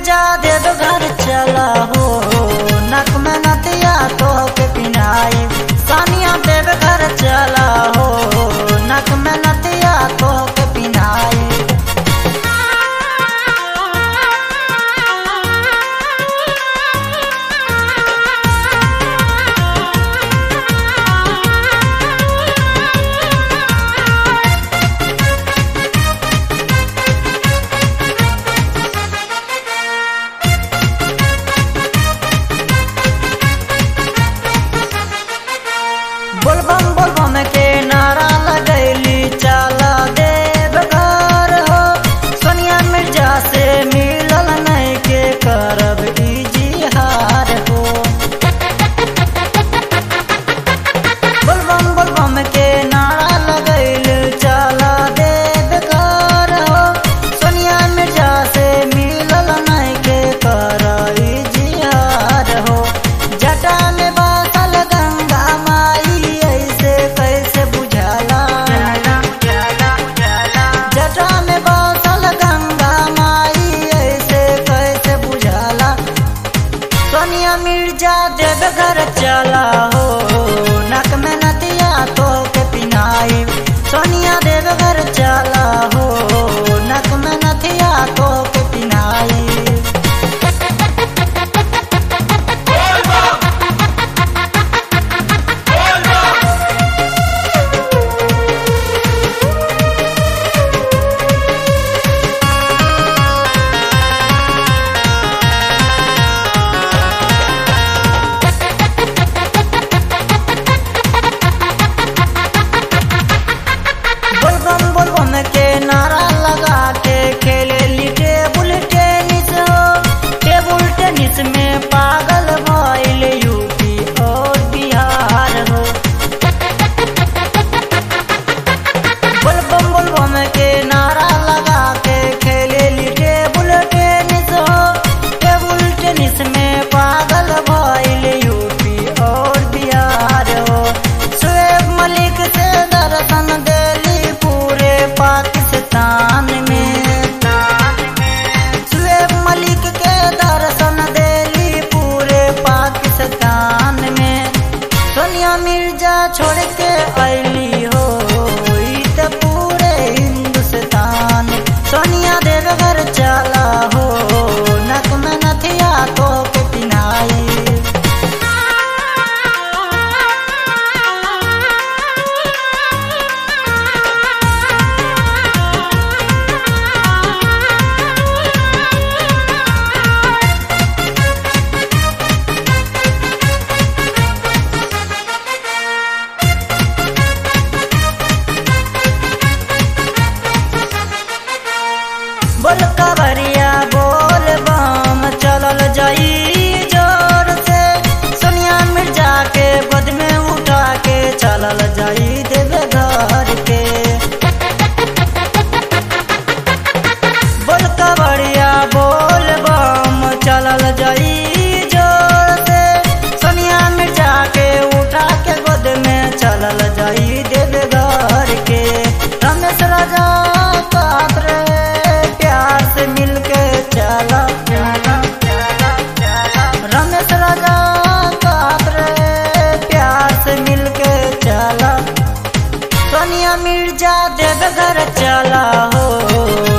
मिर्जा देवघर चला हो, नक में नथिया तोहके पिन्हाई। सानिया देवघर चला हो, नक में नथिया तोहके पिन्हाई। बोलबम बोलबम के नारा लगैली चला देवघर हो, सोनिया मिर्जा से मिलल नहीं के करब इजहार हो। बोलबम बोलबम के नारा लगैली चला देवघर हो, सोनिया मिर्जा से मिलल नहीं के कर इजहार हो। जटा में बासल गंगा माई ऐसे कैसे बुझाला, जटा में बासल गंगा माई ऐसे कैसे बुझाला। सोनिया मिर्जा देवघर चला हो, नक में नथिया तोहके पिन्हाई। सोनिया देवघर चला हो, नक में नथिया तोहके पिन्हाई। बोलबम बोलबम के नारा लगा के खेलेली टेबुल टेनिस हो, टेबुल टेनिस में पागल भइल यूपी और बिहार हो। बोलबम बोलबम के नारा लगा के खेलेली टेबुल टेनिस हो, टेबुल टेनिस में पागल भइल यूपी और बिहार हो। शुएब मलिक से दर्शन देली पूरे पाकिस्तान में, शुएब मलिक के दर्शन देली पूरे पाकिस्तान में। सोनिया मिर्जा छोड़ के अली हो ई त पूरे हिंदुस्तान। सोनिया देवघर चला हो, नक में नथिया तोहके पिन्हाई। बोल कवरिया बोल बम चलल जाई जोर से, सोनिया मिर्जा के गोद में उठा के चलल जाई देवघर के। बोल कवरिया बोल बम चलल जाई जोर से, सोनिया मिर्जा के उठा के गोद में चलल जाई देवघर के। रमेश राजा पात्र प्यार से मिलके चला, रमेश राजा पात्र प्यार से मिलके चला। सोनिया मिर्जा देवघर चला हो,